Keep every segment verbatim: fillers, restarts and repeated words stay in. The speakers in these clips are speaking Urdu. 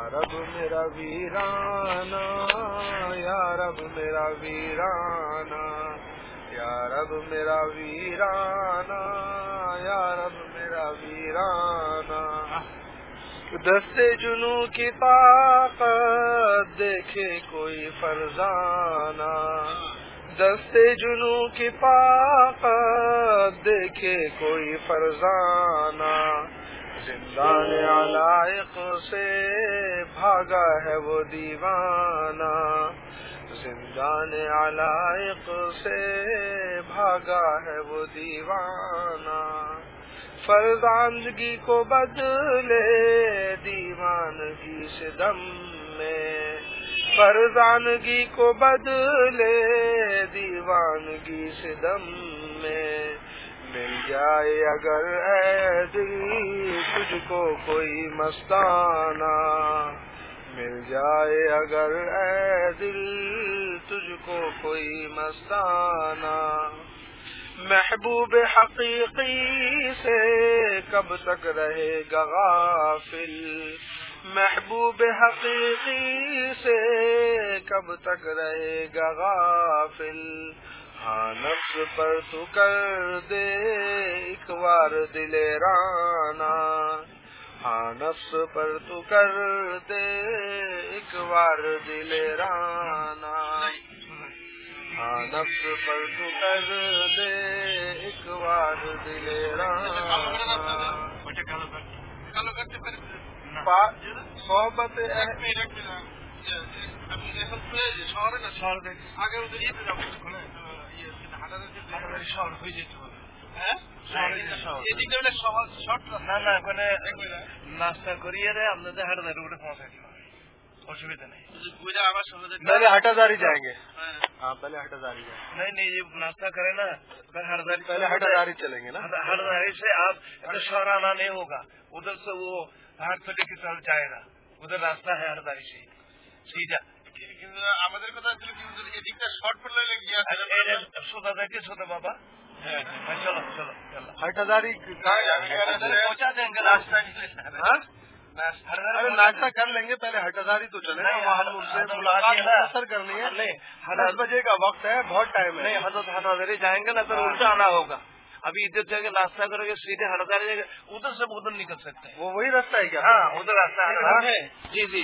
رب میرا ویرانہ یا رب میرا ویرانہ یا رب میرا ویرانہ یا رب میرا ویرانہ دستے جنو کی طاقت دیکھے کوئی فرزانہ دستے جنو کی طاقت دیکھے کوئی فرزانہ زندان علائق سے بھاگا ہے وہ دیوانہ زندان علائق سے بھاگا ہے وہ دیوانہ فرزاندگی کو بدلے دیوانگی سے دم میں فرزاندگی کو بدلے دیوانگی سے دم میں مل جائے اگر اے دل تجھ کو کوئی مستانہ مل جائے اگر اے دل تجھ کو کوئی مستانہ محبوب حقیقی سے کب تک رہے گا غافل محبوب حقیقی سے کب تک رہے گا غافل ہاں نفس پر تو کر دے ایک بار دل رانا ہاں نفس پر تو کر دے ایک بار دل رانا ہاں نفس پر تو کر دے ایک بار دل رانا صحبت নাস্তা করিয়ে দেয় আপনাদের হাটাদারি উঠে পৌঁছাই দিও অসুবিধা নেই پہلے ہٹاداری جائیں گے ہاں پہلے ہٹاداری جائیں گے نہیں نہیں یہ ناشتہ کرے نا ہٹاداری پہلے ہٹاداری چلیں گے نا ہٹاداری سے آپ شورانا نہیں ہوگا ادھر سے وہ ہاتھ پٹے کی طرف جائے گا ادھر راستہ ہے ہٹاداری سے سیدھا আমাদের কথা ছিল কি এদিকটা শর্ট পড়লে গিয়া সোজা যাইতে সোজা বাবা চলো চলো চলো ہٹاداری کہاں جائیں گے پہنچا دیں گے راستہ ارے ناشتہ کر لیں گے پہلے ہٹاداری تو چلے نا وہاں ہم ان سے ملاقات کرنی ہے دس بجے کا وقت ہے بہت ٹائم ہے نہیں حضرت ہٹاداری جائیں گے نا تو الٹا آنا ہوگا ابھی ادھر جا کے ناشتہ کرو گے سیدھے ہٹاداری جائے گا ادھر سے ادھر نکل سکتے ہیں وہ وہی راستہ ہے کیا ہاں ادھر راستہ ہے جی جی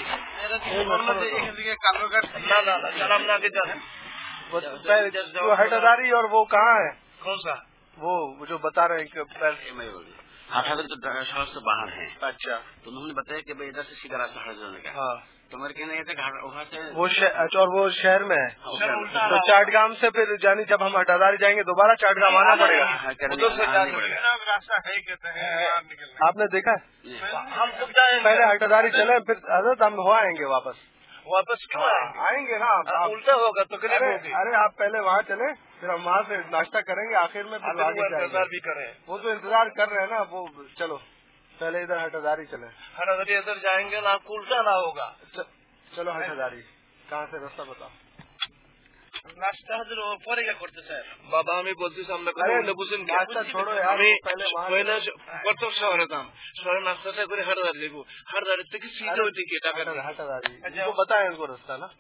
سلام نہ کے جانا ہٹاداری اور وہ کہاں ہے کون سا وہ جو بتا رہے ہیں کہ ہٹاداری تو شہر سے باہر ہیں اچھا تو انہوں نے بتایا کہ بھائی ادھر سے سیدھا راستہ ہٹ جانے کا ہاں تو میرے کہنا یہ تھا کہ وہاں سے وہ اچھا اور وہ شہر میں ہے تو چاٹ گام سے پھر یعنی جب ہم ہٹاداری جائیں گے دوبارہ چاٹ گام آنا پڑے گا راستہ ہے کہتے ہیں آپ نے دیکھا ہم سب جائیں پہلے ہٹاداری چلے پھر حضرت ہم ہو آئیں گے واپس واپس کیوں آئیں گے نا الٹا ہوگا تو ارے آپ پہلے وہاں چلے پھر ہم وہاں سے ناشتہ کریں گے آخر میں انتظار بھی کریں وہ تو انتظار کر رہے ہیں نا وہ چلو پہلے ادھر ہٹاداری چلے ہٹاداری ادھر جائیں گے نا آپ کو الٹا نہ ہوگا چلو ہٹاداری کہاں سے راستہ بتاؤ নাস্তা হলো পরে গিয়ে করতে স্যার বাবা আমি বলতেছি আমরা কথা বুঝেন আমি কত শহরে দাম শহরে নাস্তাটা করে হাটাদারি দেবো হাটাদারি থেকে সিধা ওই দিকে টাকা ہٹاداری بتائیں ان کو راستہ نا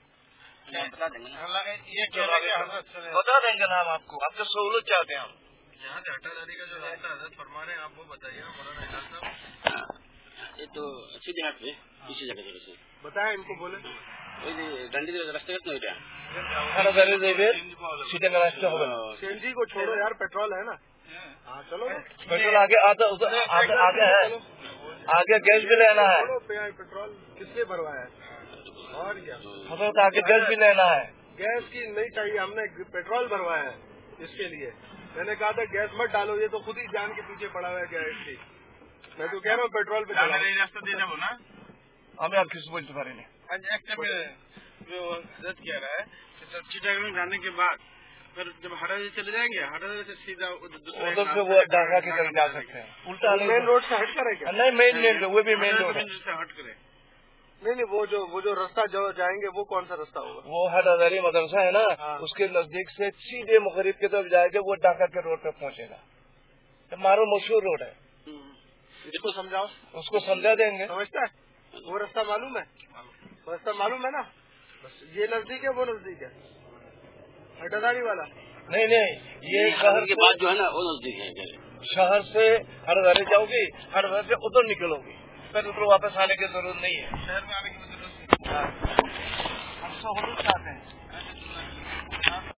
بتا دیں گے نا ہم آپ کو آپ کا سہولت چاہتے ہیں ہم جہاں سے ہٹاداری کا جو راستہ حضرت فرما رہے ہیں آپ وہ بتائیے مولانا اعجاز صاحب یہ تو سیدھے ہٹ پہ اسی جگہ جگہ سے بتائیں ان کو بولے ڈنڈی راستہ کتنا ہو گیا سیدھے کا راستہ ہوگا سی این جی کو چھوڑو یار پیٹرول ہے نا ہاں چلو پیٹرول آگے آتا آگے ہے آگے گیس بھی لینا ہے پیٹرول کس لیے بھروایا ہے اور کیا حضرت آگے گیس بھی لینا ہے گیس کی نہیں چاہیے ہم نے پیٹرول بھروایا ہے اس کے لیے میں نے کہا تھا گیس مت ڈالو یہ تو خود ہی جان کے پیچھے پڑا ہوا ہے گیس کی میں تو کہہ رہا ہوں پیٹرول پہ راستہ دے دو نا ہمیں آپ کس بولتے پارے نہیں جو حضرت کہہ رہا ہے چٹاگڑ جانے کے بعد پھر جب ہٹاداری چلے جائیں گے ہٹاداری سے سیدھا ادھر سے وہ ڈاکہ کی طرف جا سکتے ہیں الٹا مین روڈ سے ہٹ کرے کیا نہیں مین مین وہ بھی مین روڈ سے ہٹ کرے نہیں نہیں وہ جو وہ جو راستہ جو جائیں گے وہ کون سا راستہ ہوگا وہ ہٹاداری مدرسہ ہے نا اس کے نزدیک سے سیدھے مغرب کی طرف جائے گا وہ ڈاکہ کے روڈ پہ پہنچے گا ہمارا مشہور روڈ ہے اس کو سمجھاؤ اس کو سمجھا دیں گے سمجھتا ہے وہ راستہ معلوم ہے रास्ता मालूम है ना? ये नजदीक है, वो नजदीक है, हटदारी वाला? नहीं नहीं, ये शहर के बाद जो है ना वो नजदीक है। शहर से हरदारी जाओगी, हरदारी से उधर निकलोगी, फिर उधर वापस आने की जरूरत नहीं है। शहर में आने की जरूरत नहीं। हम सौ चाहते हैं।